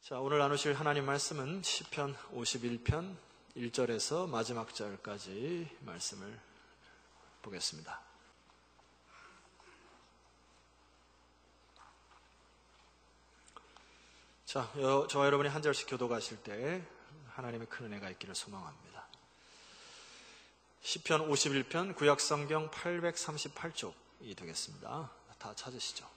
자, 오늘 나누실 하나님 말씀은 시편 51편 1절에서 마지막 절까지 말씀을 보겠습니다. 자, 저와 여러분이 한 절씩 교도가실 때 하나님의 큰 은혜가 있기를 소망합니다. 시편 51편 구약성경 838쪽이 되겠습니다. 다 찾으시죠?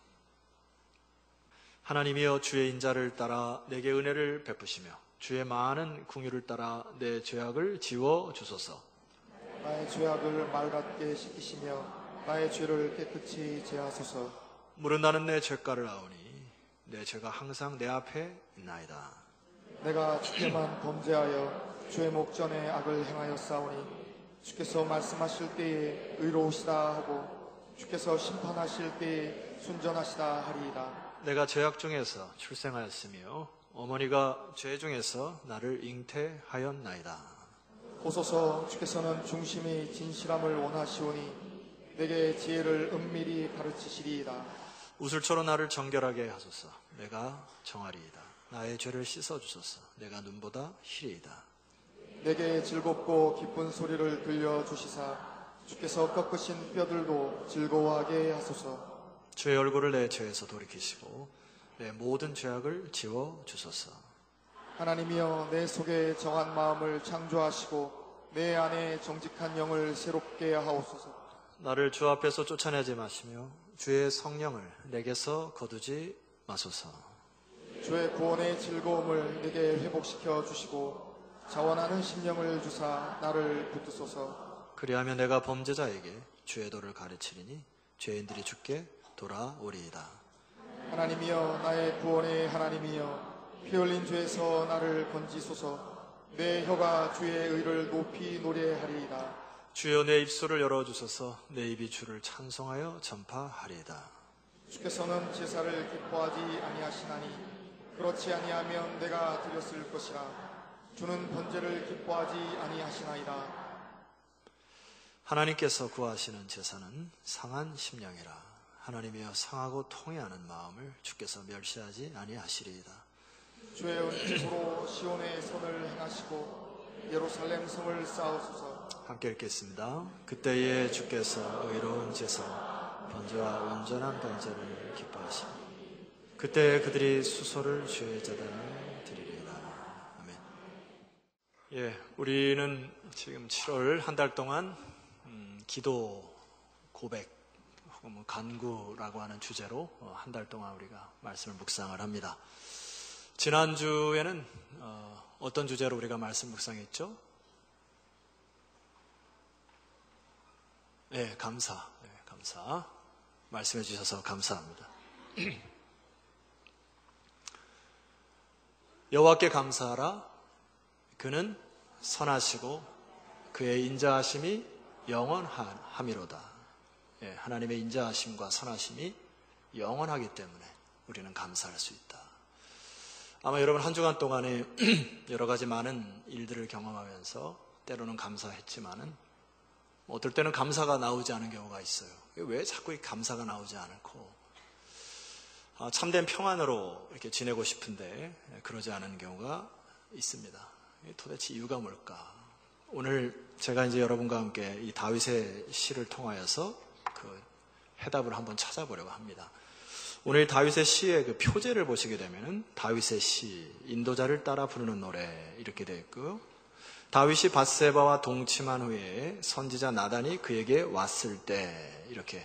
하나님이여 주의 인자를 따라 내게 은혜를 베푸시며 주의 많은 긍휼을 따라 내 죄악을 지워 주소서. 나의 죄악을 맑게 씻기시며 나의 죄를 깨끗이 제하소서. 물은 나는 내 죄가를 아오니 내 죄가 항상 내 앞에 있나이다. 내가 주께만 범죄하여 주의 목전에 악을 행하였사오니 주께서 말씀하실 때에 의로우시다 하고 주께서 심판하실 때에 순전하시다 하리이다. 내가 죄악 중에서 출생하였으며 어머니가 죄 중에서 나를 잉태하였나이다. 보소서 주께서는 중심이 진실함을 원하시오니 내게 지혜를 은밀히 가르치시리이다. 우슬초로 나를 정결하게 하소서. 내가 정하리이다. 나의 죄를 씻어주소서. 내가 눈보다 희리이다. 내게 즐겁고 기쁜 소리를 들려주시사 주께서 꺾으신 뼈들도 즐거워하게 하소서. 주의 얼굴을 내 죄에서 돌이키시고 내 모든 죄악을 지워주소서. 하나님이여 내 속에 정한 마음을 창조하시고 내 안에 정직한 영을 새롭게 하옵소서. 나를 주 앞에서 쫓아내지 마시며 주의 성령을 내게서 거두지 마소서. 주의 구원의 즐거움을 내게 회복시켜 주시고 자원하는 심령을 주사 나를 붙드소서. 그리하면 내가 범죄자에게 주의 도를 가르치리니 죄인들이 주께 돌아오리이다. 하나님이여 나의 구원의 하나님이여 피 흘린 죄에서 나를 건지소서. 내 혀가 주의 의를 높이 노래하리이다. 주여 내 입술을 열어주소서. 내 입이 주를 찬송하여 전파하리이다. 주께서는 제사를 기뻐하지 아니하시나니 그렇지 아니하면 내가 드렸을 것이라. 주는 번제를 기뻐하지 아니하시나이다. 하나님께서 구하시는 제사는 상한 심령이라. 하나님이여 상하고 통회하는 마음을 주께서 멸시하지 아니하시리이다. 주의 은혜로 시온의 선을 행하시고 예루살렘 성을 쌓으소서. 함께 읽겠습니다. 그때에 주께서 의로운 제사 번제와 온전한 번제를 기뻐하시니 그때 그들이 수소를 주의 제단에 드리리이다. 아멘. 예, 우리는 지금 7월 한 달 동안 기도, 고백, 혹은 간구라고 하는 주제로 한 달 동안 우리가 말씀을 묵상을 합니다. 지난주에는 어떤 주제로 우리가 말씀 묵상했죠? 네, 감사. 말씀해 주셔서 감사합니다. 여호와께 감사하라. 그는 선하시고 그의 인자하심이 영원함이로다. 예, 하나님의 인자하심과 선하심이 영원하기 때문에 우리는 감사할 수 있다. 아마 여러분 한 주간 동안에 여러 가지 많은 일들을 경험하면서 때로는 감사했지만은 어떨 때는 감사가 나오지 않은 경우가 있어요. 왜 자꾸 이 감사가 나오지 않고 참된 평안으로 이렇게 지내고 싶은데 그러지 않은 경우가 있습니다. 도대체 이유가 뭘까? 오늘 제가 이제 여러분과 함께 이 다윗의 시를 통하여서 그 해답을 한번 찾아보려고 합니다. 오늘 다윗의 시의 그 표제를 보시게 되면은 다윗의 시, 인도자를 따라 부르는 노래 이렇게 되어 있고요. 다윗이 밧세바와 동침한 후에 선지자 나단이 그에게 왔을 때 이렇게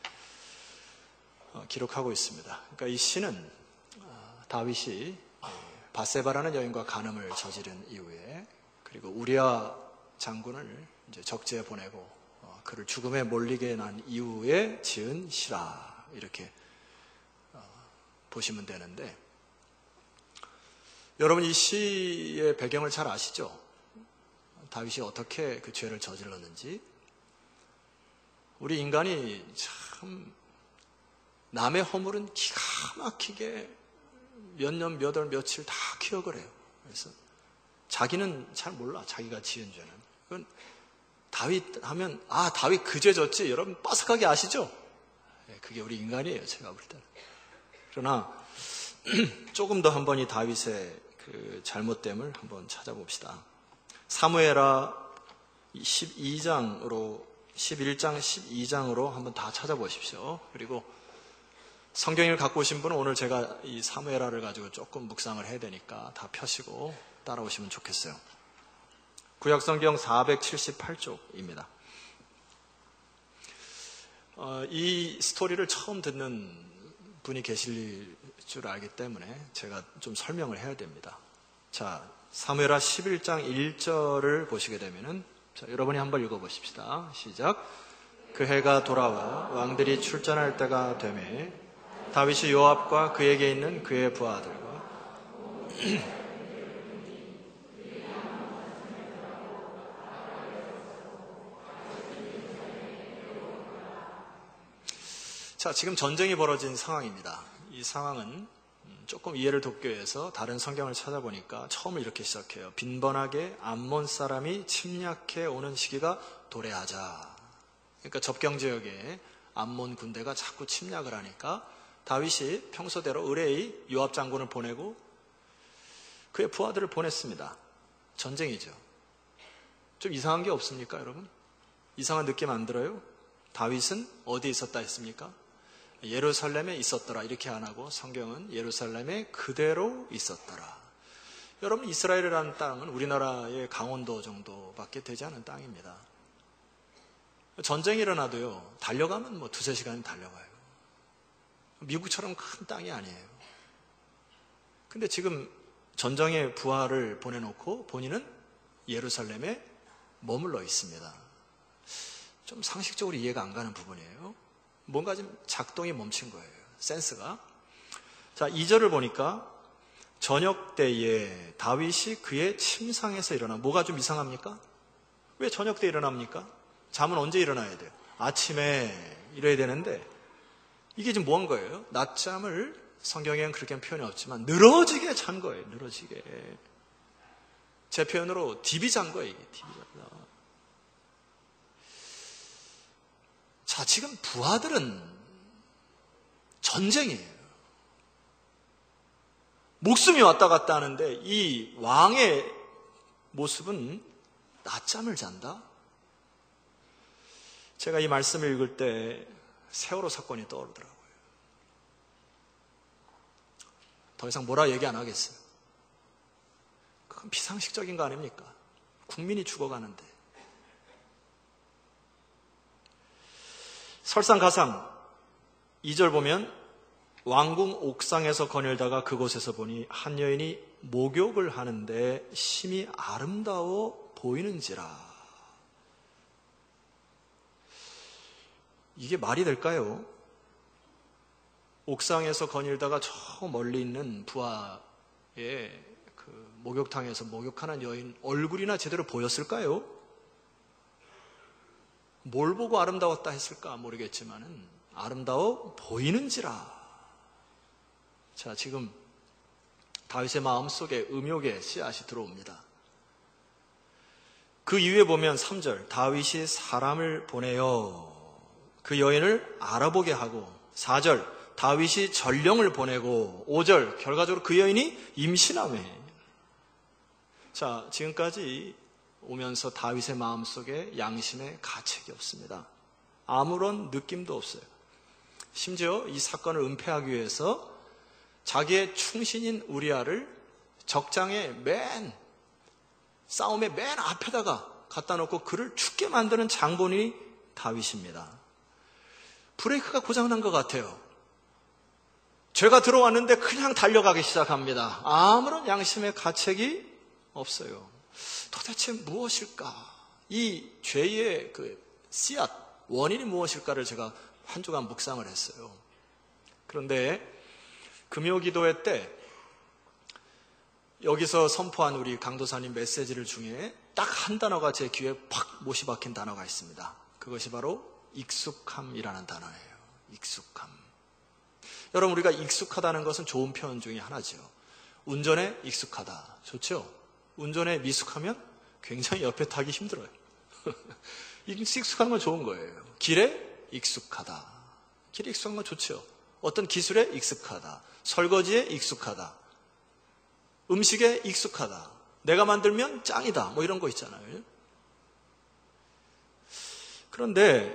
기록하고 있습니다. 그러니까 이 시는 다윗이 밧세바라는 여인과 간음을 저지른 이후에 그리고 우리아 장군을 이제 적지에 보내고 그를 죽음에 몰리게 난 이후에 지은 시라 이렇게 보시면 되는데, 여러분 이 시의 배경을 잘 아시죠? 다윗이 어떻게 그 죄를 저질렀는지. 우리 인간이 참 남의 허물은 기가 막히게 몇 년, 몇 월, 며칠 다 기억을 해요. 그래서 자기는 잘 몰라, 자기가 지은 죄는. 그건 다윗 하면 다윗 그 죄 졌지, 여러분 빠삭하게 아시죠? 그게 우리 인간이에요, 제가 볼 때는. 그러나 조금 더 한번 이 다윗의 그 잘못됨을 한번 찾아봅시다. 사무엘하 11장 12장으로 한번 다 찾아보십시오. 그리고 성경을 갖고 오신 분은 오늘 제가 이 사무엘하를 가지고 조금 묵상을 해야 되니까 다 펴시고 따라오시면 좋겠어요. 구약성경 478쪽입니다. 이 스토리를 처음 듣는 분이 계실 줄 알기 때문에 제가 좀 설명을 해야 됩니다. 자, 사무엘하 11장 1절을 보시게 되면은, 자, 여러분이 한번 읽어보십시다. 시작. 그 해가 돌아와 왕들이 출전할 때가 되매 다윗이 요압과 그에게 있는 그의 부하들과 자, 지금 전쟁이 벌어진 상황입니다. 이 상황은 조금 이해를 돕기 위해서 다른 성경을 찾아보니까 처음을 이렇게 시작해요. 빈번하게 암몬 사람이 침략해 오는 시기가 도래하자. 그러니까 접경 지역에 암몬 군대가 자꾸 침략을 하니까 다윗이 평소대로 의뢰의 요압 장군을 보내고 그의 부하들을 보냈습니다. 전쟁이죠. 좀 이상한 게 없습니까, 여러분? 이상한 느낌 안 들어요? 다윗은 어디에 있었다 했습니까? 예루살렘에 있었더라. 이렇게 안 하고 성경은 예루살렘에 그대로 있었더라. 여러분, 이스라엘이라는 땅은 우리나라의 강원도 정도밖에 되지 않은 땅입니다. 전쟁이 일어나도요, 달려가면 뭐 2-3시간 달려가요. 미국처럼 큰 땅이 아니에요. 근데 지금 전쟁의 부하를 보내놓고 본인은 예루살렘에 머물러 있습니다. 좀 상식적으로 이해가 안 가는 부분이에요. 뭔가 좀 작동이 멈춘 거예요. 센스가. 자, 2절을 보니까 저녁 때에 다윗이 그의 침상에서 일어나. 뭐가 좀 이상합니까? 왜 저녁 때 일어납니까? 잠은 언제 일어나야 돼요? 아침에 일어야 되는데 이게 지금 뭐한 거예요? 낮잠을 성경에는 그렇게 표현이 없지만 늘어지게 잔 거예요. 늘어지게. 제 표현으로 디비 잔 거예요. 이게 디비 잔다. 자, 지금 부하들은 전쟁이에요. 목숨이 왔다 갔다 하는데 이 왕의 모습은 낮잠을 잔다? 제가 이 말씀을 읽을 때 세월호 사건이 떠오르더라고요. 더 이상 뭐라 얘기 안 하겠어요. 그건 비상식적인 거 아닙니까? 국민이 죽어가는데. 설상가상 2절 보면 왕궁 옥상에서 거닐다가 그곳에서 보니 한 여인이 목욕을 하는데 심히 아름다워 보이는지라. 이게 말이 될까요? 옥상에서 거닐다가 저 멀리 있는 부하의 그 목욕탕에서 목욕하는 여인 얼굴이나 제대로 보였을까요? 뭘 보고 아름다웠다 했을까 모르겠지만은 아름다워 보이는지라. 자, 지금 다윗의 마음속에 음욕의 씨앗이 들어옵니다. 그 이후에 보면 3절 다윗이 사람을 보내어 그 여인을 알아보게 하고 4절 다윗이 전령을 보내고 5절 결과적으로 그 여인이 임신하매. 자, 지금까지 오면서 다윗의 마음속에 양심의 가책이 없습니다. 아무런 느낌도 없어요. 심지어 이 사건을 은폐하기 위해서 자기의 충신인 우리아를 적장의 싸움의 맨 앞에다가 갖다 놓고 그를 죽게 만드는 장본인이 다윗입니다. 브레이크가 고장난 것 같아요. 죄가 들어왔는데 그냥 달려가기 시작합니다. 아무런 양심의 가책이 없어요. 도대체 무엇일까? 이 죄의 그 씨앗, 원인이 무엇일까를 제가 한 주간 묵상을 했어요. 그런데 금요기도회 때 여기서 선포한 우리 강도사님 메시지를 중에 딱 한 단어가 제 귀에 팍 못이 박힌 단어가 있습니다. 그것이 바로 익숙함이라는 단어예요. 익숙함. 여러분, 우리가 익숙하다는 것은 좋은 표현 중에 하나죠. 운전에 익숙하다. 좋죠? 운전에 미숙하면 굉장히 옆에 타기 힘들어요. 익숙한 건 좋은 거예요. 길에 익숙하다. 길에 익숙한 건 좋죠. 어떤 기술에 익숙하다. 설거지에 익숙하다. 음식에 익숙하다. 내가 만들면 짱이다. 뭐 이런 거 있잖아요. 그런데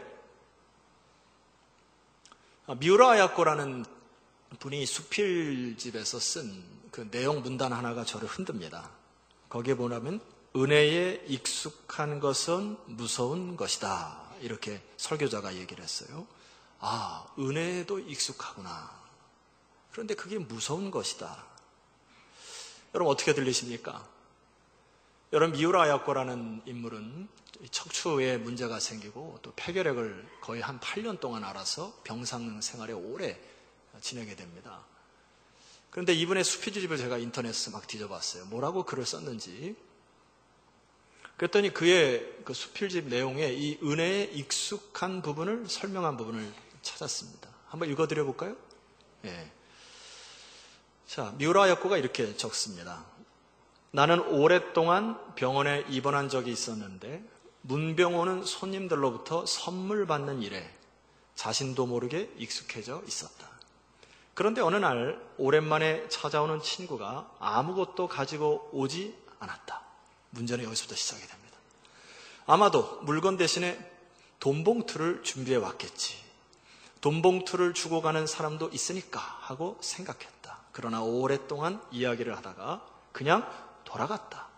미우라 아야코라는 분이 수필집에서 쓴 그 내용 문단 하나가 저를 흔듭니다. 거기에 보면 은혜에 익숙한 것은 무서운 것이다. 이렇게 설교자가 얘기를 했어요. 아, 은혜에도 익숙하구나. 그런데 그게 무서운 것이다. 여러분 어떻게 들리십니까? 여러분 미우라 아야코라는 인물은 척추에 문제가 생기고 또 폐결핵을 거의 한 8년 동안 앓아서 병상 생활에 오래 지내게 됩니다. 그런데 이분의 수필집을 제가 인터넷에서 막 뒤져봤어요. 뭐라고 글을 썼는지. 그랬더니 그의 그 수필집 내용에 이 은혜에 익숙한 부분을 설명한 부분을 찾았습니다. 한번 읽어드려 볼까요? 예. 자, 미우라 아야코가 이렇게 적습니다. 나는 오랫동안 병원에 입원한 적이 있었는데 문병 오는 손님들로부터 선물 받는 일에 자신도 모르게 익숙해져 있었다. 그런데 어느 날 오랜만에 찾아오는 친구가 아무것도 가지고 오지 않았다. 문제는 여기서부터 시작이 됩니다. 아마도 물건 대신에 돈봉투를 준비해 왔겠지. 돈봉투를 주고 가는 사람도 있으니까 하고 생각했다. 그러나 오랫동안 이야기를 하다가 그냥 돌아갔다.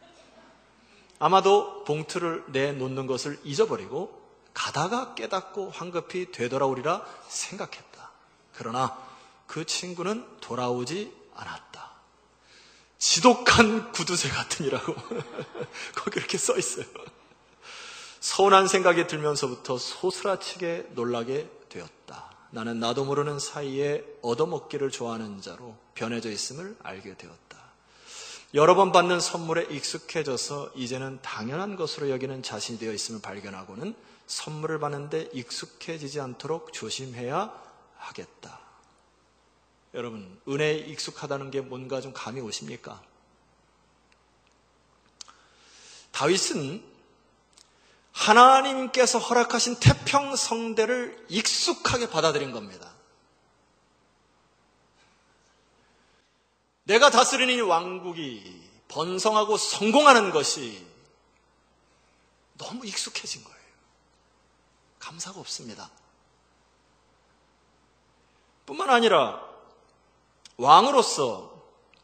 아마도 봉투를 내놓는 것을 잊어버리고 가다가 깨닫고 황급히 되돌아오리라 생각했다. 그러나 그 친구는 돌아오지 않았다. 지독한 구두쇠 같으니라고 거기 이렇게 써 있어요. 서운한 생각이 들면서부터 소스라치게 놀라게 되었다. 나는 나도 모르는 사이에 얻어먹기를 좋아하는 자로 변해져 있음을 알게 되었다. 여러 번 받는 선물에 익숙해져서 이제는 당연한 것으로 여기는 자신이 되어 있음을 발견하고는 선물을 받는데 익숙해지지 않도록 조심해야 하겠다. 여러분, 은혜에 익숙하다는 게 뭔가 좀 감이 오십니까? 다윗은 하나님께서 허락하신 태평성대를 익숙하게 받아들인 겁니다. 내가 다스리는 이 왕국이 번성하고 성공하는 것이 너무 익숙해진 거예요. 감사가 없습니다. 뿐만 아니라 왕으로서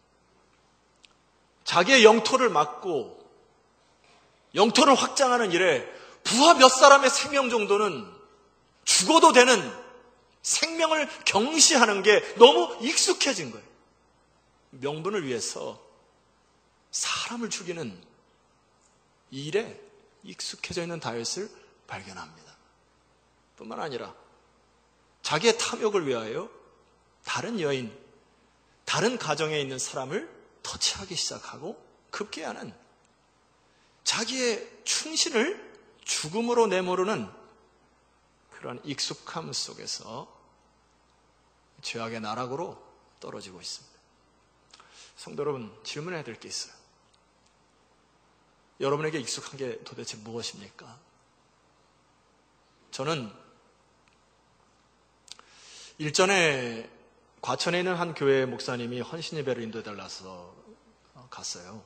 자기의 영토를 맡고 영토를 확장하는 일에 부하 몇 사람의 생명 정도는 죽어도 되는 생명을 경시하는 게 너무 익숙해진 거예요. 명분을 위해서 사람을 죽이는 이 일에 익숙해져 있는 다윗을 발견합니다. 뿐만 아니라 자기의 탐욕을 위하여 다른 여인, 다른 가정에 있는 사람을 터치하기 시작하고 급기야는 자기의 충신을 죽음으로 내모르는 그런 익숙함 속에서 죄악의 나락으로 떨어지고 있습니다. 성도 여러분, 질문해야 될 게 있어요. 여러분에게 익숙한 게 도대체 무엇입니까? 저는 일전에 과천에 있는 한 교회 목사님이 헌신 예배를 인도해달라서 갔어요.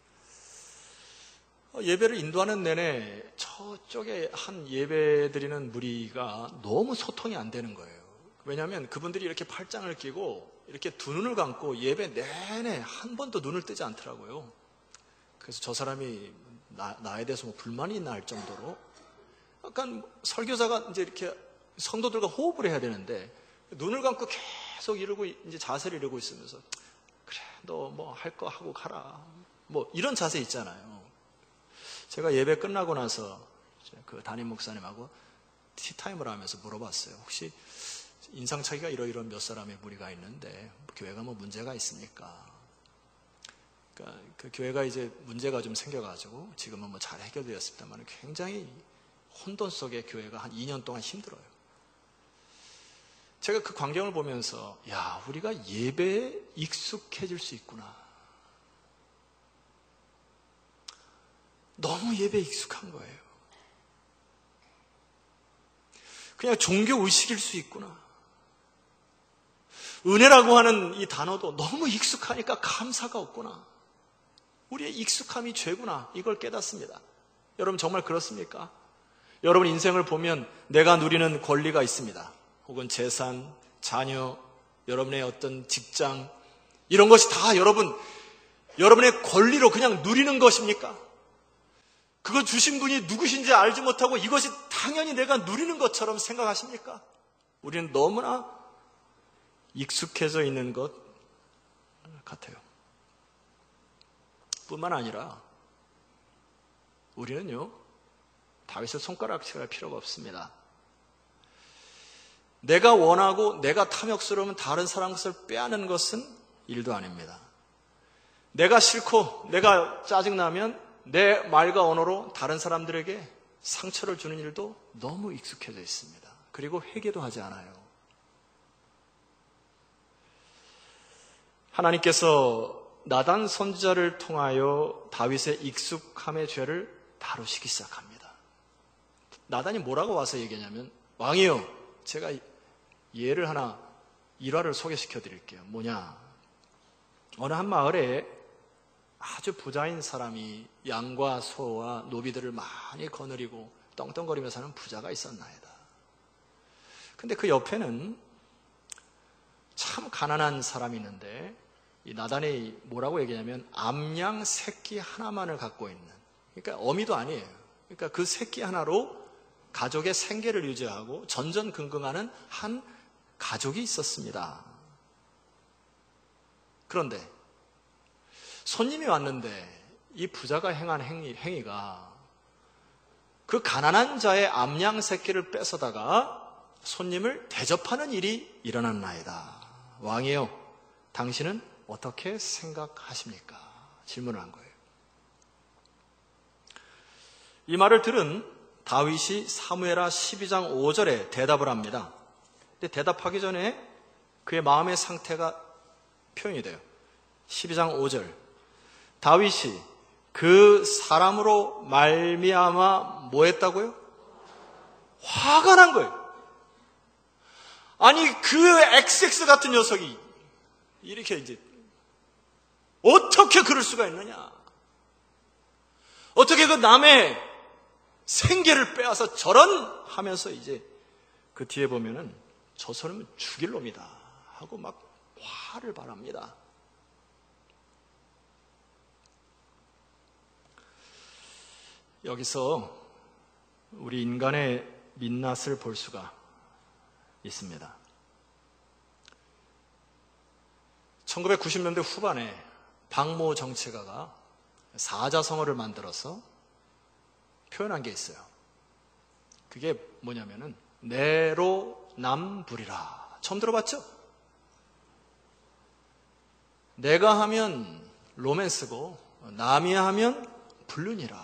예배를 인도하는 내내 저쪽에 한 예배 드리는 무리가 너무 소통이 안 되는 거예요. 왜냐하면 그분들이 이렇게 팔짱을 끼고 이렇게 두 눈을 감고 예배 내내 한 번도 눈을 뜨지 않더라고요. 그래서 저 사람이 나에 대해서 뭐 불만이 있나 할 정도로 약간 설교자가 이제 이렇게 성도들과 호흡을 해야 되는데 눈을 감고 계속 이러고 이제 자세를 이러고 있으면서 그래 너 뭐 할 거 하고 가라 뭐 이런 자세 있잖아요. 제가 예배 끝나고 나서 그 담임 목사님하고 티타임을 하면서 물어봤어요. 혹시 인상차기가 이러이러한 몇 사람의 무리가 있는데 교회가 뭐 문제가 있습니까? 그러니까 그 교회가 이제 문제가 좀 생겨가지고 지금은 뭐 잘 해결되었습니다만 굉장히 혼돈 속에 교회가 한 2년 동안 힘들어요. 제가 그 광경을 보면서 야, 우리가 예배에 익숙해질 수 있구나. 너무 예배에 익숙한 거예요. 그냥 종교 의식일 수 있구나. 은혜라고 하는 이 단어도 너무 익숙하니까 감사가 없구나. 우리의 익숙함이 죄구나. 이걸 깨닫습니다. 여러분 정말 그렇습니까? 여러분 인생을 보면 내가 누리는 권리가 있습니다. 혹은 재산, 자녀, 여러분의 어떤 직장, 이런 것이 다 여러분의 권리로 그냥 누리는 것입니까? 그거 주신 분이 누구신지 알지 못하고 이것이 당연히 내가 누리는 것처럼 생각하십니까? 우리는 너무나 익숙해져 있는 것 같아요. 뿐만 아니라 우리는요, 다윗의 손가락질할 필요가 없습니다. 내가 원하고 내가 탐욕스러우면 다른 사람 것을 빼앗는 것은 일도 아닙니다. 내가 싫고 내가 짜증나면 내 말과 언어로 다른 사람들에게 상처를 주는 일도 너무 익숙해져 있습니다. 그리고 회개도 하지 않아요. 하나님께서 나단 선지자를 통하여 다윗의 익숙함의 죄를 다루시기 시작합니다. 나단이 뭐라고 와서 얘기하냐면, 왕이요, 제가 예를 하나, 일화를 소개시켜 드릴게요. 뭐냐? 어느 한 마을에 아주 부자인 사람이 양과 소와 노비들을 많이 거느리고 떵떵거리며 사는 부자가 있었나이다. 근데 그 옆에는 참 가난한 사람이 있는데, 이 나단이 뭐라고 얘기하냐면 암양 새끼 하나만을 갖고 있는, 그러니까 어미도 아니에요. 그러니까 그 새끼 하나로 가족의 생계를 유지하고 전전긍긍하는 한 가족이 있었습니다. 그런데 손님이 왔는데 이 부자가 행한 행위가 그 가난한 자의 암양 새끼를 뺏어다가 손님을 대접하는 일이 일어났나이다. 왕이요, 당신은 어떻게 생각하십니까? 질문을 한 거예요. 이 말을 들은 다윗이 사무엘하 12장 5절에 대답을 합니다. 근데 대답하기 전에 그의 마음의 상태가 표현이 돼요. 12장 5절. 다윗이 그 사람으로 말미암아 뭐 했다고요? 화가 난 거예요. 아니, 그 XX 같은 녀석이 이렇게 이제 어떻게 그럴 수가 있느냐? 어떻게 그 남의 생계를 빼앗아 저런 하면서 이제 그 뒤에 보면은 저 사람은 죽일 놈이다 하고 막 화를 발합니다. 여기서 우리 인간의 민낯을 볼 수가 있습니다. 1990년대 후반에 박모 정치가가 사자성어를 만들어서 표현한 게 있어요. 그게 뭐냐면은 내로남불이라. 처음 들어봤죠? 내가 하면 로맨스고 남이 하면 불륜이라.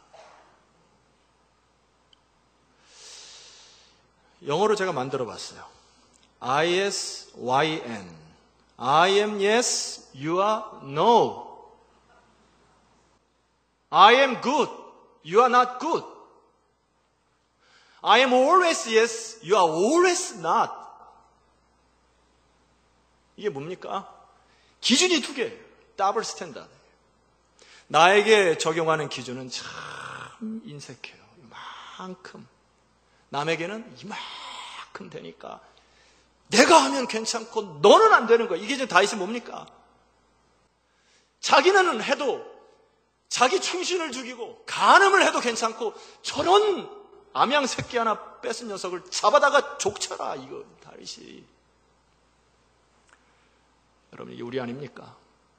영어로 제가 만들어 봤어요. ISYN. I am yes, you are no. I am good, you are not good. I am always yes, you are always not. 이게 뭡니까? 기준이 두 개예요. 더블 스탠다드. 나에게 적용하는 기준은 참 인색해요. 이만큼. 남에게는 이만큼 되니까 내가 하면 괜찮고 너는 안 되는 거야. 이게 이제 다윗이 뭡니까? 자기는 해도 자기 충신을 죽이고 간음을 해도 괜찮고 저런 암양 새끼 하나 뺏은 녀석을 잡아다가 족쳐라. 이거 다윗이. 여러분, 이게 우리 아닙니까?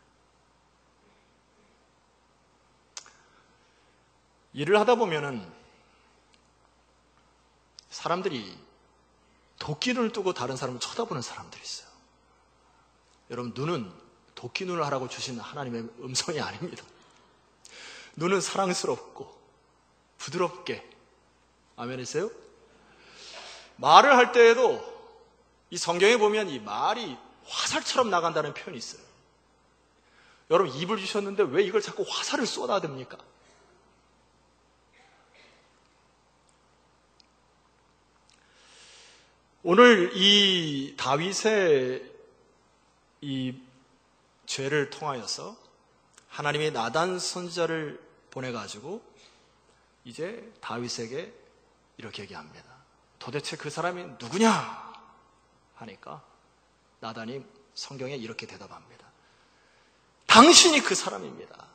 일을 하다 보면은 사람들이 도끼눈을 뜨고 다른 사람을 쳐다보는 사람들이 있어요. 여러분, 눈은 도끼눈을 하라고 주신 하나님의 음성이 아닙니다. 눈은 사랑스럽고 부드럽게, 아멘이세요? 말을 할 때에도 이 성경에 보면 이 말이 화살처럼 나간다는 표현이 있어요. 여러분, 입을 주셨는데 왜 이걸 자꾸 화살을 쏟아댑니까? 오늘 이 다윗의 이 죄를 통하여서 하나님이 나단 선지자를 보내가지고 이제 다윗에게 이렇게 얘기합니다. 도대체 그 사람이 누구냐 하니까 나단이 성경에 이렇게 대답합니다. 당신이 그 사람입니다.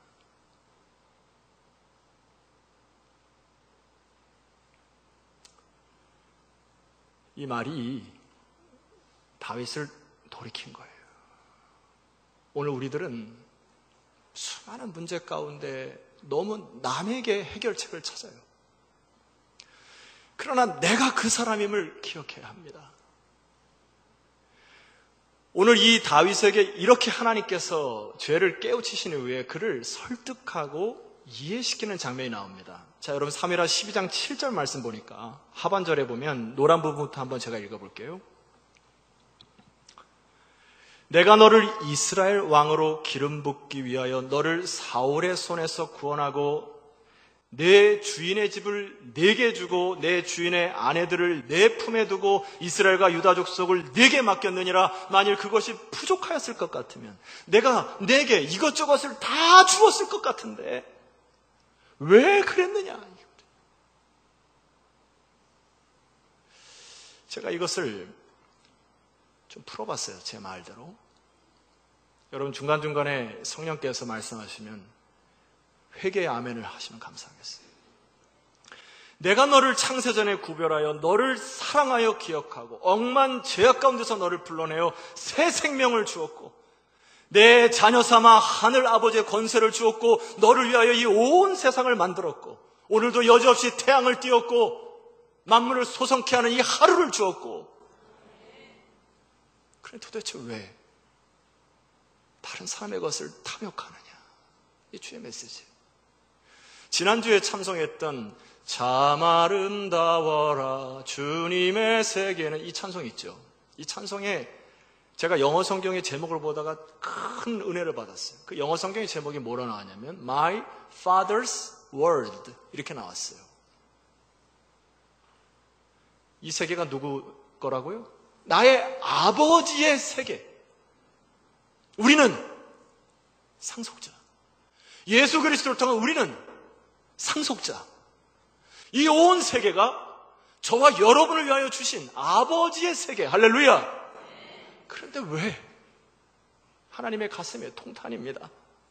이 말이 다윗을 돌이킨 거예요. 오늘 우리들은 수많은 문제 가운데 너무 남에게 해결책을 찾아요. 그러나 내가 그 사람임을 기억해야 합니다. 오늘 이 다윗에게 이렇게 하나님께서 죄를 깨우치신 후에 그를 설득하고 이해시키는 장면이 나옵니다. 자, 여러분 사무엘하 12장 7절 말씀 보니까 하반절에 보면 노란 부분부터 한번 제가 읽어볼게요. 내가 너를 이스라엘 왕으로 기름 붓기 위하여 너를 사울의 손에서 구원하고 내 주인의 집을 내게 주고 내 주인의 아내들을 내 품에 두고 이스라엘과 유다 족속을 내게 맡겼느니라. 만일 그것이 부족하였을 것 같으면 내가 내게 이것저것을 다 주었을 것 같은데 왜 그랬느냐. 제가 이것을 좀 풀어봤어요. 제 말대로. 여러분 중간중간에 성령께서 말씀하시면 회개의 아멘을 하시면 감사하겠어요. 내가 너를 창세전에 구별하여 너를 사랑하여 기억하고 억만 죄악 가운데서 너를 불러내어 새 생명을 주었고 내 자녀 삼아 하늘 아버지의 권세를 주었고 너를 위하여 이 온 세상을 만들었고 오늘도 여지없이 태양을 띄웠고 만물을 소성케 하는 이 하루를 주었고 그래 도대체 왜 다른 사람의 것을 탐욕하느냐. 이 주의 메시지예요. 지난주에 참송했던 참 아름다워라 주님의 세계는 이 찬송이 있죠. 이 찬송에 제가 영어 성경의 제목을 보다가 큰 은혜를 받았어요. 그 영어 성경의 제목이 뭐로 나왔냐면 My Father's World 이렇게 나왔어요. 이 세계가 누구 거라고요? 나의 아버지의 세계. 우리는 상속자. 예수 그리스도를 통한 우리는 상속자. 이 온 세계가 저와 여러분을 위하여 주신 아버지의 세계. 할렐루야. 그런데 왜? 하나님의 가슴에 통탄입니다.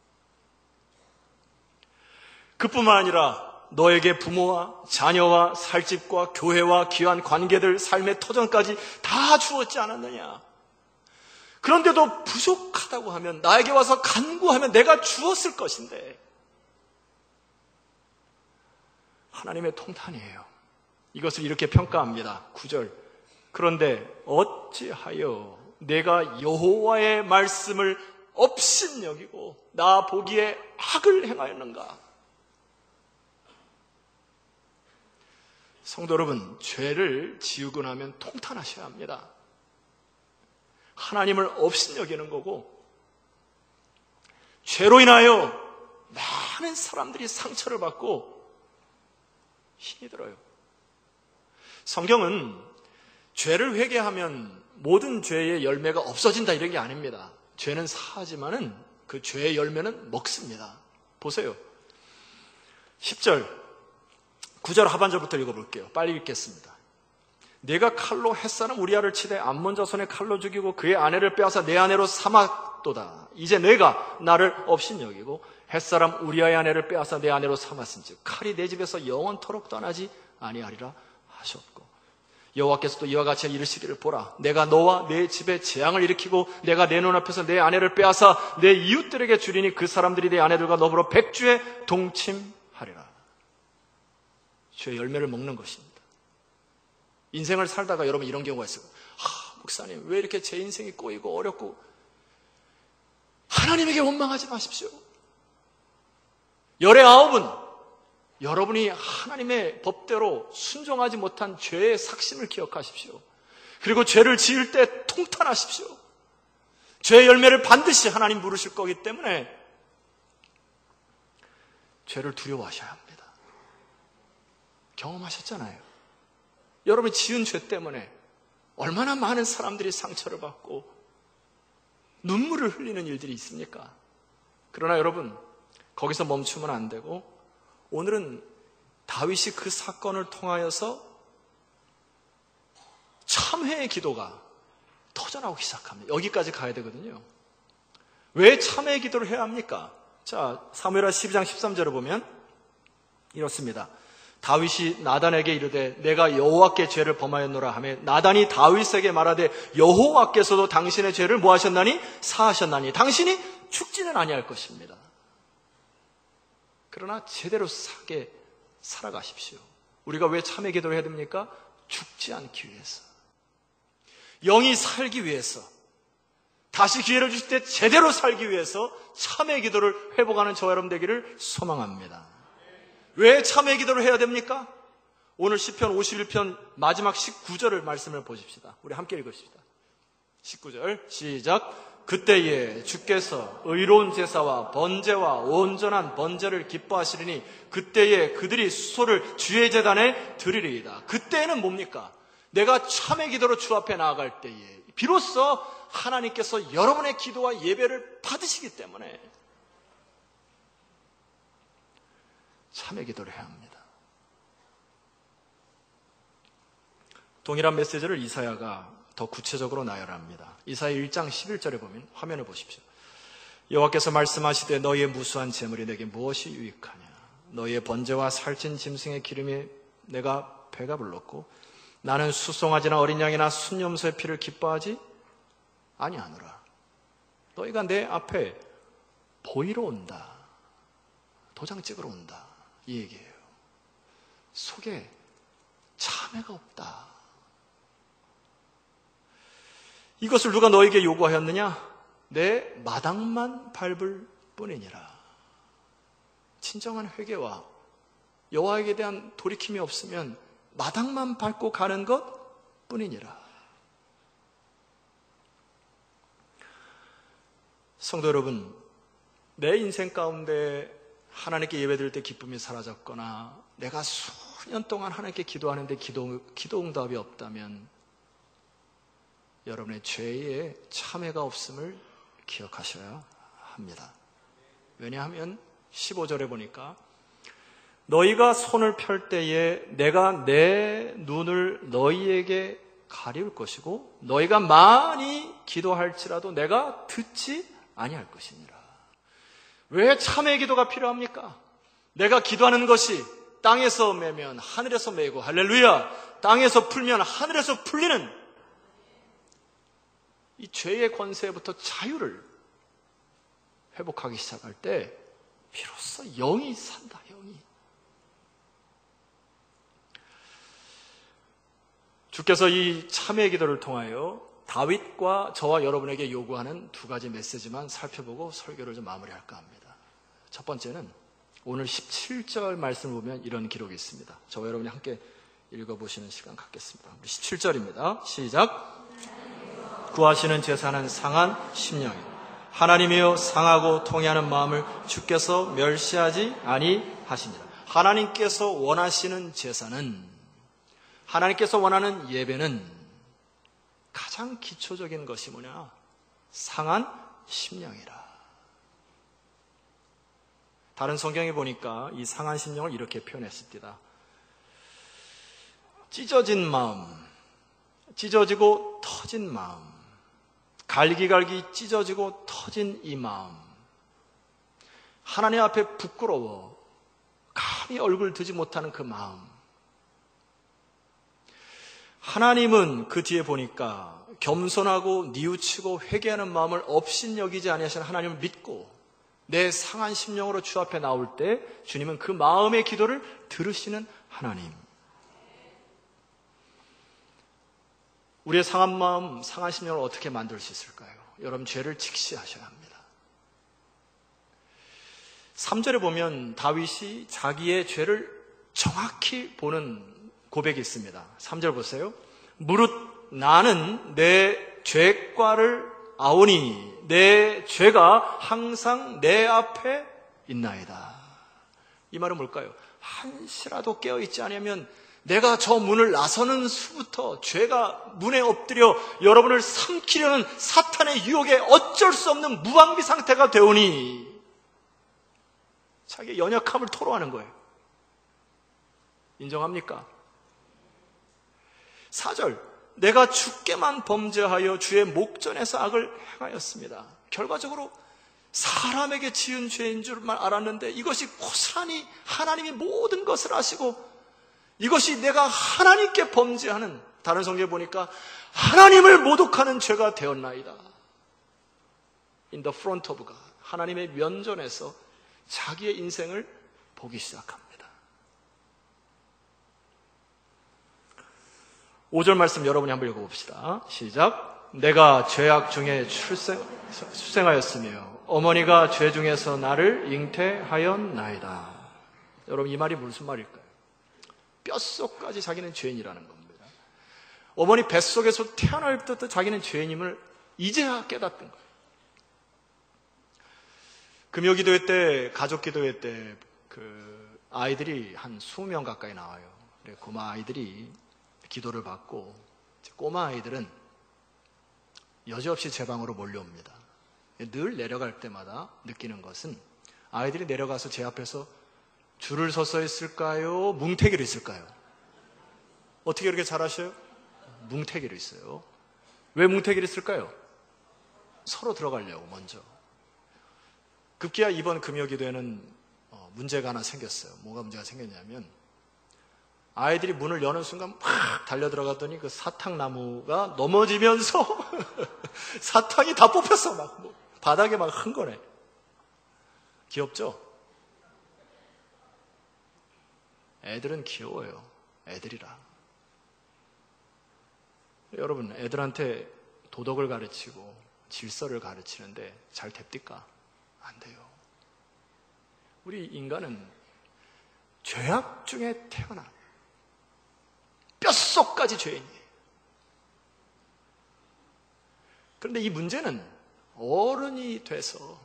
그뿐만 아니라 너에게 부모와 자녀와 살집과 교회와 귀한 관계들, 삶의 터전까지 다 주었지 않았느냐. 그런데도 부족하다고 하면 나에게 와서 간구하면 내가 주었을 것인데 하나님의 통탄이에요. 이것을 이렇게 평가합니다. 9절. 그런데 어찌하여 내가 여호와의 말씀을 업신여기고 나 보기에 악을 행하였는가. 성도 여러분, 죄를 지우고 나면 통탄하셔야 합니다. 하나님을 업신여기는 거고 죄로 인하여 많은 사람들이 상처를 받고 힘이 들어요. 성경은 죄를 회개하면 모든 죄의 열매가 없어진다 이런 게 아닙니다. 죄는 사하지만은 그 죄의 열매는 먹습니다. 보세요. 10절, 9절 하반절부터 읽어볼게요. 빨리 읽겠습니다. 내가 칼로 햇사람 우리아를 치되 암몬 자손의 칼로 죽이고 그의 아내를 빼앗아 내 아내로 삼았도다. 이제 내가 나를 업신여기고 햇사람 우리아의 아내를 빼앗아 내 아내로 삼았은즉 칼이 내 집에서 영원토록 떠나지 아니하리라 하셨고 여호와께서도 이와 같이 이르시기를 보라 내가 너와 내 집에 재앙을 일으키고 내가 내 눈앞에서 내 아내를 빼앗아 내 이웃들에게 주리니 그 사람들이 내 아내들과 너더러 백주에 동침하리라. 죄의 열매를 먹는 것입니다. 인생을 살다가 여러분 이런 경우가 있어요. 목사님 왜 이렇게 제 인생이 꼬이고 어렵고. 하나님에게 원망하지 마십시오. 열의 아홉은 여러분이 하나님의 법대로 순종하지 못한 죄의 삭심을 기억하십시오. 그리고 죄를 지을 때 통탄하십시오. 죄의 열매를 반드시 하나님 물으실 거기 때문에 죄를 두려워하셔야 합니다. 경험하셨잖아요. 여러분이 지은 죄 때문에 얼마나 많은 사람들이 상처를 받고 눈물을 흘리는 일들이 있습니까? 그러나 여러분, 거기서 멈추면 안 되고 오늘은 다윗이 그 사건을 통하여서 참회의 기도가 터져나오기 시작합니다. 여기까지 가야 되거든요. 왜 참회의 기도를 해야 합니까? 자, 사무엘하 12장 13절을 보면 이렇습니다. 다윗이 나단에게 이르되 내가 여호와께 죄를 범하였노라 하며 나단이 다윗에게 말하되 여호와께서도 당신의 죄를 뭐 하셨나니? 사하셨나니 당신이 죽지는 아니할 것입니다. 그러나 제대로 사게 살아가십시오. 우리가 왜 참회 기도를 해야 됩니까? 죽지 않기 위해서, 영이 살기 위해서, 다시 기회를 주실 때 제대로 살기 위해서 참회 기도를 회복하는 저와 여러분 되기를 소망합니다. 왜 참회 기도를 해야 됩니까? 오늘 시편 51편 마지막 19절을 말씀을 보십시다. 우리 함께 읽읍시다. 19절 시작. 그때에 주께서 의로운 제사와 번제와 온전한 번제를 기뻐하시리니 그때에 그들이 수소를 주의 제단에 드리리이다. 그때에는 뭡니까? 내가 참회 기도로 주 앞에 나아갈 때에 비로소 하나님께서 여러분의 기도와 예배를 받으시기 때문에 참회 기도를 해야 합니다. 동일한 메시지를 이사야가 더 구체적으로 나열합니다. 이사야 1장 11절에 보면 화면을 보십시오. 여호와께서 말씀하시되 너희의 무수한 재물이 내게 무엇이 유익하냐? 너희의 번제와 살찐 짐승의 기름에 내가 배가 불렀고 나는 수송아지나 어린 양이나 순염소의 피를 기뻐하지 아니하노라. 너희가 내 앞에 보이러 온다. 도장 찍으러 온다. 이 얘기예요. 속에 참회가 없다. 이것을 누가 너에게 요구하였느냐? 내 마당만 밟을 뿐이니라. 진정한 회개와 여호와에게 대한 돌이킴이 없으면 마당만 밟고 가는 것 뿐이니라. 성도 여러분, 내 인생 가운데 하나님께 예배드릴 때 기쁨이 사라졌거나 내가 수년 동안 하나님께 기도하는데 기도 응답이 없다면 여러분의 죄에 참회가 없음을 기억하셔야 합니다. 왜냐하면 15절에 보니까 너희가 손을 펼 때에 내가 내 눈을 너희에게 가리울 것이고 너희가 많이 기도할지라도 내가 듣지 아니할 것이니라. 왜 참회의 기도가 필요합니까? 내가 기도하는 것이 땅에서 매면 하늘에서 매고 할렐루야, 땅에서 풀면 하늘에서 풀리는 이 죄의 권세부터 자유를 회복하기 시작할 때 비로소 영이 산다. 영이. 주께서 이 참회의 기도를 통하여 다윗과 저와 여러분에게 요구하는 두 가지 메시지만 살펴보고 설교를 좀 마무리할까 합니다. 첫 번째는 오늘 17절 말씀을 보면 이런 기록이 있습니다. 저와 여러분이 함께 읽어보시는 시간 갖겠습니다. 17절입니다. 시작. 구하시는 제사는 상한 심령이요 하나님이여 상하고 통회하는 마음을 주께서 멸시하지 아니하시니라. 하나님께서 원하시는 제사는, 하나님께서 원하는 예배는 가장 기초적인 것이 뭐냐? 상한 심령이라. 다른 성경에 보니까 이 상한 심령을 이렇게 표현했습니다. 찢어진 마음, 찢어지고 터진 마음, 갈기갈기 찢어지고 터진 이 마음, 하나님 앞에 부끄러워 감히 얼굴 드지 못하는 그 마음. 하나님은 그 뒤에 보니까 겸손하고 뉘우치고 회개하는 마음을 업신여기지 아니하시는 하나님을 믿고 내 상한 심령으로 주 앞에 나올 때 주님은 그 마음의 기도를 들으시는 하나님. 우리의 상한 마음, 상한 심령을 어떻게 만들 수 있을까요? 여러분, 죄를 직시하셔야 합니다. 3절에 보면 다윗이 자기의 죄를 정확히 보는 고백이 있습니다. 3절 보세요. 무릇 나는 내 죄과를 아오니 내 죄가 항상 내 앞에 있나이다. 이 말은 뭘까요? 한시라도 깨어있지 않으면 내가 저 문을 나서는 수부터 죄가 문에 엎드려 여러분을 삼키려는 사탄의 유혹에 어쩔 수 없는 무방비 상태가 되오니 자기의 연약함을 토로하는 거예요. 인정합니까? 4절, 내가 주께만 범죄하여 주의 목전에서 악을 행하였습니다. 결과적으로 사람에게 지은 죄인 줄만 알았는데 이것이 고스란히 하나님이 모든 것을 아시고 이것이 내가 하나님께 범죄하는, 다른 성경에 보니까 하나님을 모독하는 죄가 되었나이다. In the front of God. 하나님의 면전에서 자기의 인생을 보기 시작합니다. 5절 말씀 여러분이 한번 읽어봅시다. 시작. 내가 죄악 중에 출생하였으며 어머니가 죄 중에서 나를 잉태하였나이다. 여러분, 이 말이 무슨 말일까요? 뼛속까지 자기는 죄인이라는 겁니다. 어머니 뱃속에서 태어날 때부터 자기는 죄인임을 이제야 깨닫던 거예요. 금요기도회 때, 가족기도회 때 그 아이들이 한 20명 가까이 나와요. 고마 아이들이 기도를 받고 꼬마 아이들은 여지없이 제 방으로 몰려옵니다. 늘 내려갈 때마다 느끼는 것은 아이들이 내려가서 제 앞에서 줄을 서서 했을까요? 뭉태기로 했을까요? 어떻게 그렇게 잘하셔요? 뭉태기로 있어요. 왜 뭉태기로 했을까요? 서로 들어가려고 먼저. 급기야 이번 금요기도에는 문제가 하나 생겼어요. 뭐가 문제가 생겼냐면 아이들이 문을 여는 순간 팍 달려들어갔더니 그 사탕나무가 넘어지면서 사탕이 다 뽑혔어. 막 바닥에 막 흔 거네. 귀엽죠? 애들은 귀여워요. 애들이라. 여러분, 애들한테 도덕을 가르치고 질서를 가르치는데 잘 됩니까? 안 돼요. 우리 인간은 죄악 중에 태어나 뼛속까지 죄인이에요. 그런데 이 문제는 어른이 돼서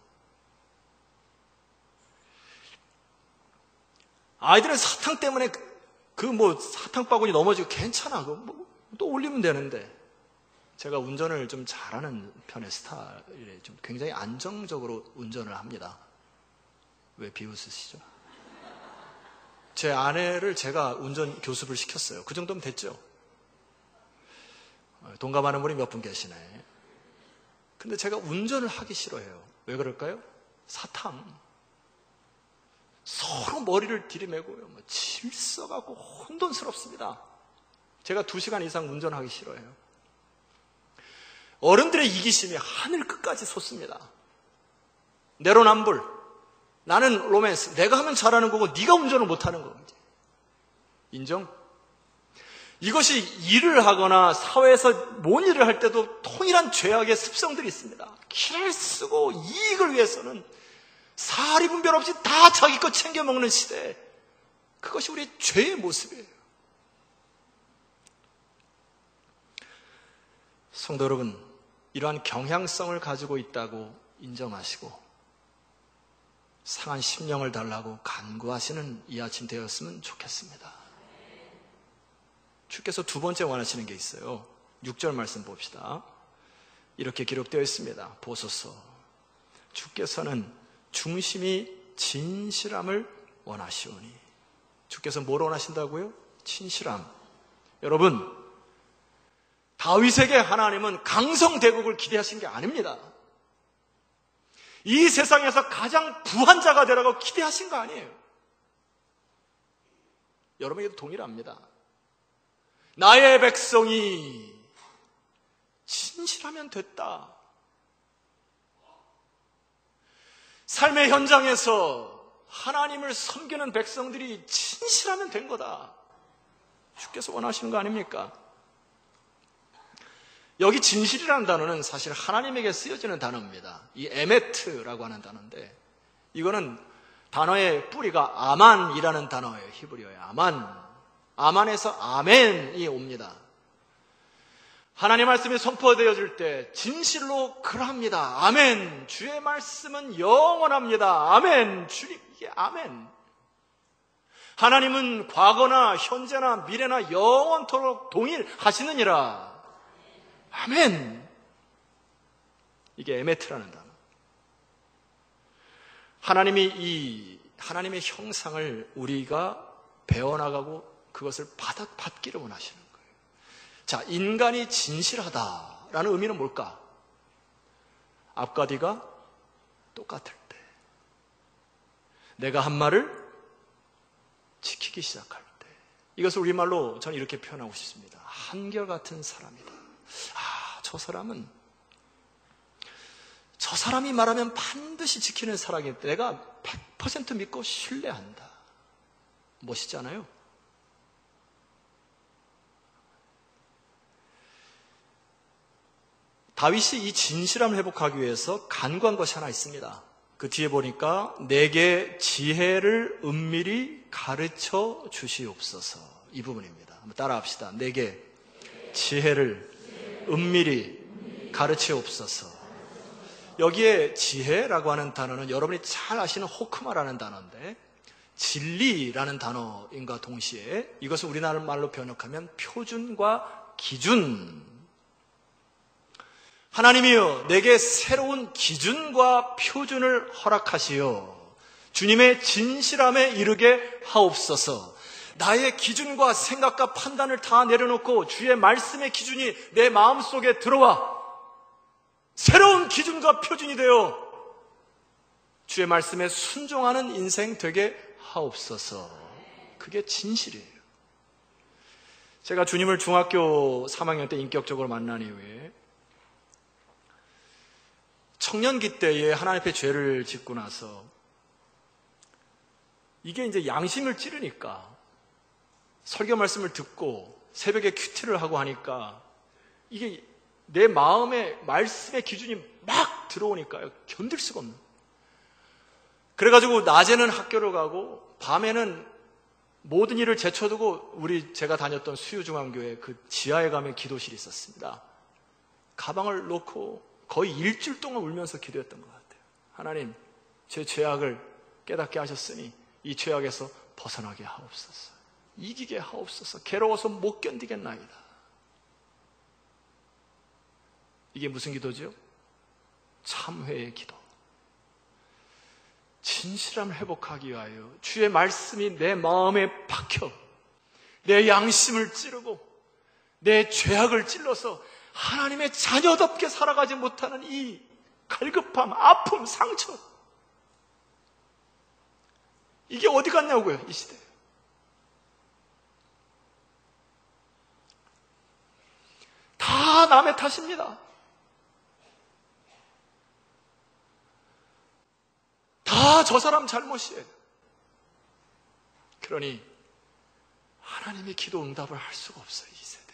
아이들은 사탕 때문에 사탕 바구니 넘어지고 괜찮아. 또 올리면 되는데. 제가 운전을 좀 잘하는 편의 스타일에 좀 굉장히 안정적으로 운전을 합니다. 왜 비웃으시죠? 제 아내를 제가 운전 교습을 시켰어요. 그 정도면 됐죠? 동감하는 분이 몇 분 계시네. 근데 제가 운전을 하기 싫어해요. 왜 그럴까요? 사탐. 서로 머리를 들이매고요. 질서가고 혼돈스럽습니다. 제가 2시간 이상 운전하기 싫어해요. 어른들의 이기심이 하늘 끝까지 솟습니다. 내로남불. 나는 로맨스. 내가 하면 잘하는 거고 네가 운전을 못하는 거고. 인정? 이것이 일을 하거나 사회에서 뭔 일을 할 때도 통일한 죄악의 습성들이 있습니다. 길을 쓰고 이익을 위해서는 사리 분별 없이 다 자기 것 챙겨 먹는 시대. 그것이 우리의 죄의 모습이에요. 성도 여러분, 이러한 경향성을 가지고 있다고 인정하시고 상한 심령을 달라고 간구하시는 이 아침 되었으면 좋겠습니다. 주께서 두 번째 원하시는 게 있어요. 6절 말씀 봅시다. 이렇게 기록되어 있습니다. 보소서. 주께서는 중심이 진실함을 원하시오니. 주께서 뭘 원하신다고요? 진실함. 여러분, 다윗에게 하나님은 강성대국을 기대하신 게 아닙니다. 이 세상에서 가장 부한 자가 되라고 기대하신 거 아니에요. 여러분에게도 동일합니다. 나의 백성이 진실하면 됐다. 삶의 현장에서 하나님을 섬기는 백성들이 진실하면 된 거다. 주께서 원하시는 거 아닙니까? 여기 진실이라는 단어는 사실 하나님에게 쓰여지는 단어입니다. 이 에메트라고 하는 단어인데 이거는 단어의 뿌리가 아만이라는 단어예요. 히브리어의 아만. 아만에서 아멘이 옵니다. 하나님 말씀이 선포되어질 때 진실로 그러합니다. 아멘. 주의 말씀은 영원합니다. 아멘. 주님, 이게 아멘. 하나님은 과거나 현재나 미래나 영원토록 동일하시느니라. 아멘. 이게 에메트라는 단어. 하나님의 형상을 우리가 배워나가고 그것을 받기를 원하시는 거예요. 자, 인간이 진실하다라는 의미는 뭘까? 앞과 뒤가 똑같을 때, 내가 한 말을 지키기 시작할 때, 이것을 우리말로 저는 이렇게 표현하고 싶습니다. 한결같은 사람이다. 저 사람이 말하면 반드시 지키는 사람이기 때문에 내가 100% 믿고 신뢰한다. 멋있잖아요. 다윗이 이 진실함을 회복하기 위해서 간구한 것이 하나 있습니다. 그 뒤에 보니까 내게 지혜를 은밀히 가르쳐 주시옵소서. 이 부분입니다. 한번 따라합시다. 내게 지혜를 은밀히 가르치옵소서. 여기에 지혜라고 하는 단어는 여러분이 잘 아시는 호크마라는 단어인데, 진리라는 단어인과 동시에 이것을 우리나라 말로 번역하면 표준과 기준. 하나님이여, 내게 새로운 기준과 표준을 허락하시어 주님의 진실함에 이르게 하옵소서. 나의 기준과 생각과 판단을 다 내려놓고 주의 말씀의 기준이 내 마음속에 들어와 새로운 기준과 표준이 되어 주의 말씀에 순종하는 인생 되게 하옵소서. 그게 진실이에요. 제가 주님을 중학교 3학년 때 인격적으로 만난 이후에 청년기 때에 하나님 앞에 죄를 짓고 나서 이게 이제 양심을 찌르니까 설교 말씀을 듣고 새벽에 큐티를 하고 하니까 이게 내 마음에 말씀의 기준이 막 들어오니까요. 견딜 수가 없는. 그래가지고 낮에는 학교를 가고 밤에는 모든 일을 제쳐두고 제가 다녔던 수유중앙교회 그 지하에 가면 기도실이 있었습니다. 가방을 놓고 거의 일주일 동안 울면서 기도했던 것 같아요. 하나님, 제 죄악을 깨닫게 하셨으니 이 죄악에서 벗어나게 하옵소서. 이기게 하옵소서. 괴로워서 못 견디겠나이다. 이게 무슨 기도죠? 참회의 기도. 진실함을 회복하기 위하여 주의 말씀이 내 마음에 박혀 내 양심을 찌르고 내 죄악을 찔러서 하나님의 자녀답게 살아가지 못하는 이 갈급함, 아픔, 상처, 이게 어디 갔냐고요, 이 시대에. 다 남의 탓입니다. 다 저 사람 잘못이에요. 그러니 하나님의 기도 응답을 할 수가 없어요, 이 세대에.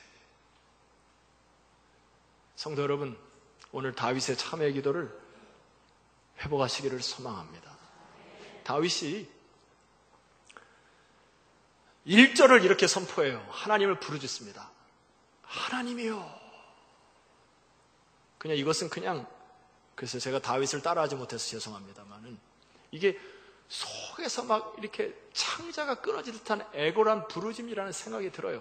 성도 여러분, 오늘 다윗의 참회 기도를 회복하시기를 소망합니다. 다윗이 1절을 이렇게 선포해요. 하나님을 부르짖습니다. 하나님이요. 이것은 그래서 제가 다윗을 따라하지 못해서 죄송합니다만은 이게 속에서 막 이렇게 창자가 끊어질 듯한 애골한 부르짐이라는 생각이 들어요.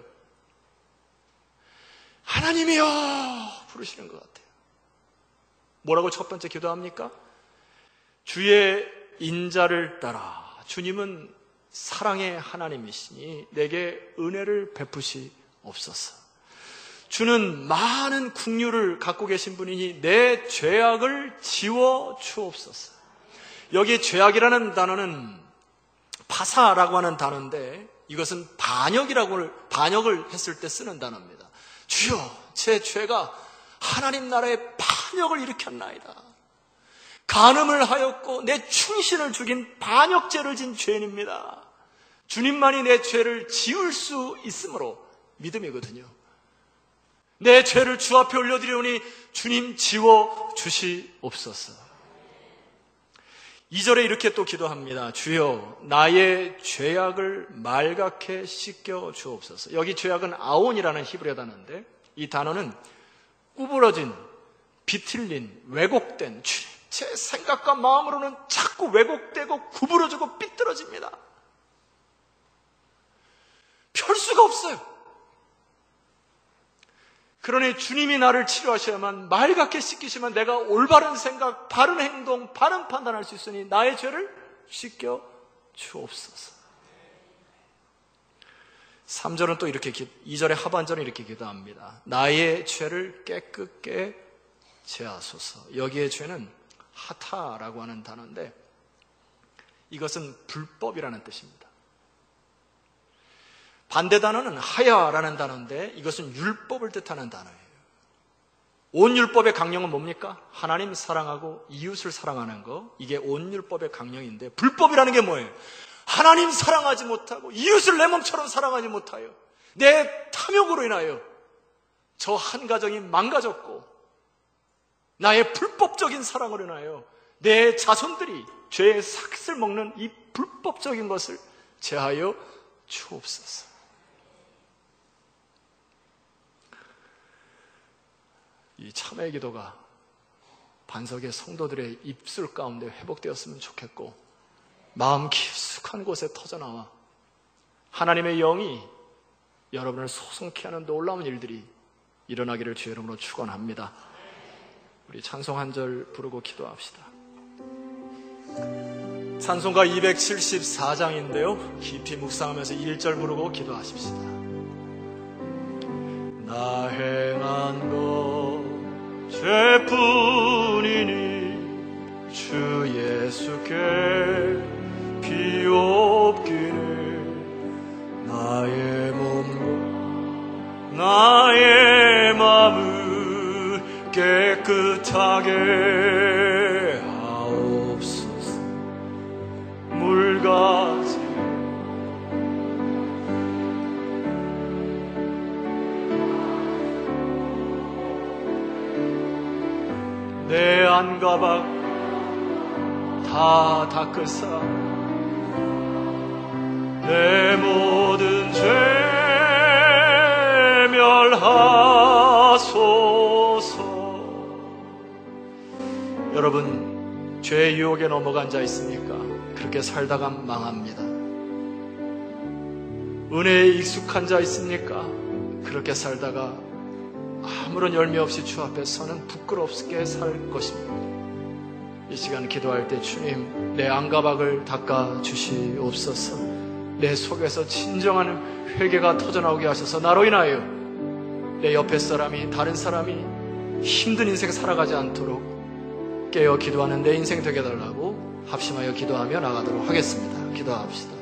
하나님이여 부르시는 것 같아요. 뭐라고 첫 번째 기도합니까? 주의 인자를 따라. 주님은 사랑의 하나님이시니 내게 은혜를 베푸시옵소서. 주는 많은 긍휼을 갖고 계신 분이니 내 죄악을 지워 주옵소서. 여기 죄악이라는 단어는 파사라고 하는 단어인데 이것은 반역을 했을 때 쓰는 단어입니다. 주여, 제 죄가 하나님 나라에 반역을 일으켰나이다. 간음을 하였고 내 충신을 죽인 반역죄를 진 죄인입니다. 주님만이 내 죄를 지울 수 있으므로 믿음이거든요. 내 죄를 주 앞에 올려드리오니 주님 지워 주시옵소서. 2절에 이렇게 또 기도합니다. 주여, 나의 죄악을 말갛게 씻겨 주옵소서. 여기 죄악은 아온이라는 히브리어 단어인데 이 단어는 구부러진, 비틀린, 왜곡된, 제 생각과 마음으로는 자꾸 왜곡되고 구부러지고 삐뚤어집니다. 펼 수가 없어요. 그러니 주님이 나를 치료하셔야만, 맑게 씻기시면 내가 올바른 생각, 바른 행동, 바른 판단할 수 있으니 나의 죄를 씻겨 주옵소서. 3절은 또 이렇게, 2절의 하반절은 이렇게 기도합니다. 나의 죄를 깨끗게 제하소서. 여기에 죄는 하타라고 하는 단어인데, 이것은 불법이라는 뜻입니다. 반대 단어는 하야라는 단어인데, 이것은 율법을 뜻하는 단어예요. 온 율법의 강령은 뭡니까? 하나님 사랑하고 이웃을 사랑하는 거. 이게 온 율법의 강령인데, 불법이라는 게 뭐예요? 하나님 사랑하지 못하고 이웃을 내 몸처럼 사랑하지 못하여 내 탐욕으로 인하여 저 한 가정이 망가졌고, 나의 불법적인 사랑으로 인하여 내 자손들이 죄의 삭슬 먹는 이 불법적인 것을 제하여 주옵소서. 이 참회의 기도가 반석의 성도들의 입술 가운데 회복되었으면 좋겠고, 마음 깊숙한 곳에 터져나와 하나님의 영이 여러분을 소송케 하는 놀라운 일들이 일어나기를 주의 이름으로 축원합니다. 우리 찬송 한 절 부르고 기도합시다. 찬송가 274장인데요. 깊이 묵상하면서 1절 부르고 기도하십시다. 나 행한 것 죄뿐이니 주 예수께 비옵기를 나의 몸과 나의 마음을 깨끗하게 하옵소서. 물같이 내 안가박 다 닦으사 내 모든 죄 멸하소서. 여러분, 죄의 유혹에 넘어간 자 있습니까? 그렇게 살다가 망합니다. 은혜에 익숙한 자 있습니까? 그렇게 살다가 아무런 열매 없이 주 앞에 서는 부끄럽게 살 것입니다. 이 시간 기도할 때 주님, 내 안가박을 닦아 주시옵소서. 내 속에서 진정한 회개가 터져나오게 하셔서 나로 인하여 내 옆에 사람이, 다른 사람이 힘든 인생 살아가지 않도록 깨어 기도하는 내 인생 되게 해달라고 합심하여 기도하며 나가도록 하겠습니다. 기도합시다.